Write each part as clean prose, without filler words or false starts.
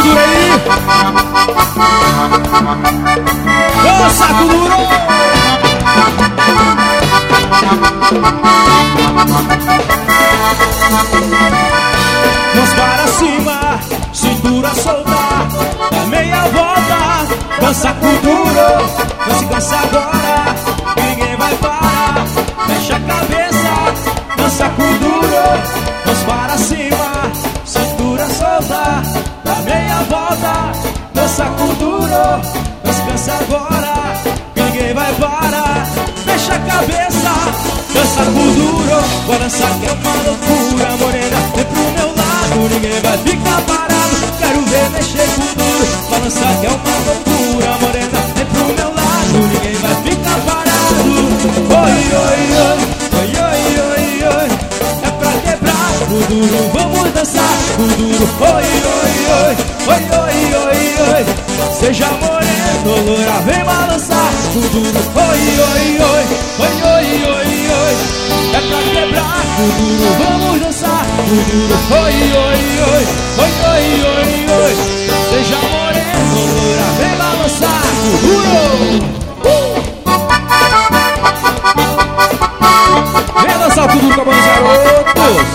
duro aí. Ô, saco duro. Mãos para cima, cintura solta, dá meia volta, dança com duro. Não se cansa agora, ninguém vai parar. Fecha a cabeça, dança com duro. Mãos para cima, cintura solta, dá meia volta, dança com duro. Não se cansa agora, ninguém vai parar. Fecha a cabeça, dança com duro. Balança que é uma loucura, morena, vem pro meu lado, ninguém vai ficar parado. Quero ver mexer com duro. Balança que é uma loucura, morena, vem pro meu lado, ninguém vai ficar parado. Oi, oi, oi, oi, oi, oi, oi. É pra quebrar o duro, vamos dançar com duro. Oi, oi, oi, oi, oi, oi, oi. Seja moreno, loura, vem balançar com duro. Oi, oi, oi, oi, oi, oi, oi. É pra quebrar o duro, vamos dançar com duro. Oi, oi, oi, oi, oi, oi, oi. Seja moreno, loura, vem balançar com duro. Vem dançar com duro com a mão dos garotos.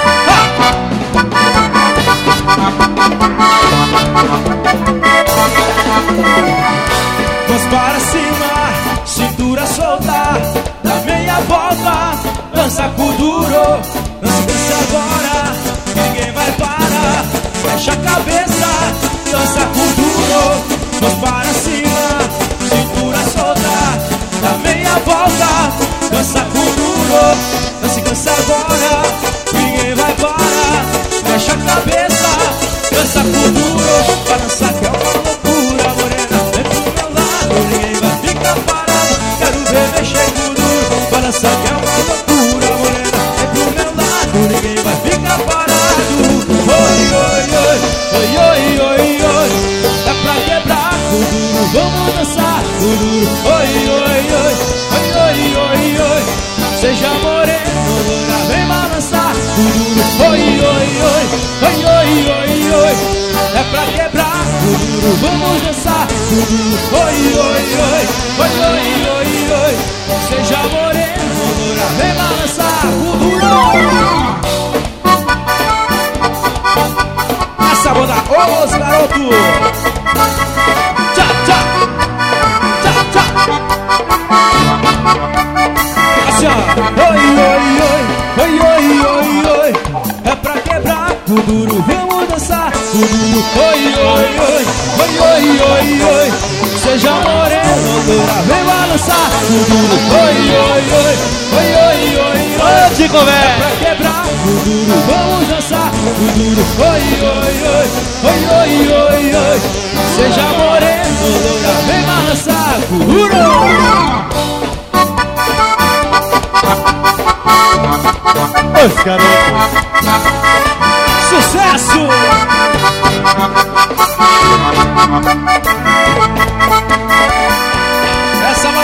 Mãos para cima, cintura solta, dá meia volta, dança com duro. Não se cansa agora, ninguém vai parar. Fecha a cabeça, dança com duro. Mãos para cima, cintura solta, dá meia volta, dança com duro. Não se cansa agora, ninguém vai parar. Fecha a cabeça, dança com duro. Balança que é uma loucura, morena, vem pro meu lado, ninguém vai ficar parado. Quero ver mexer com duro. Balança que é uma loucura, morena, vem pro meu lado, ninguém vai ficar parado. Oi, oi, oi, oi, oi, oi, oi. É pra quebrar com duro, vamos dançar com duro. Oi, oi, oi, oi, oi, oi, oi. Seja moreno, loura, vem balançar com duro. Oi, oi, oi, oi, oi, oi, oi. É pra quebrar o duro, vamos dançar com duro. Oi, oi, oi, oi, oi, oi, oi. Seja moreno, loura, vem balançar com duro. Essa banda, os garotos. Tchá, tchá. Tchá, tchá. Assim, ó. Oi, oi, oi, oi, oi, oi, oi. É pra quebrar o duro, vamos dançar com duro. Oi, oi, oi, oi, oi, oi, oi. Seja moreno, loura, vem balançar com duro. Oi, oi, oi, oi, oi, oi, oi. Chico, velho. É pra quebrar o duro, vamos dançar com duro. Oi, oi, oi, oi, oi, oi, oi. Seja moreno, loura, vem balançar com duro. Os garotos. Sucesso!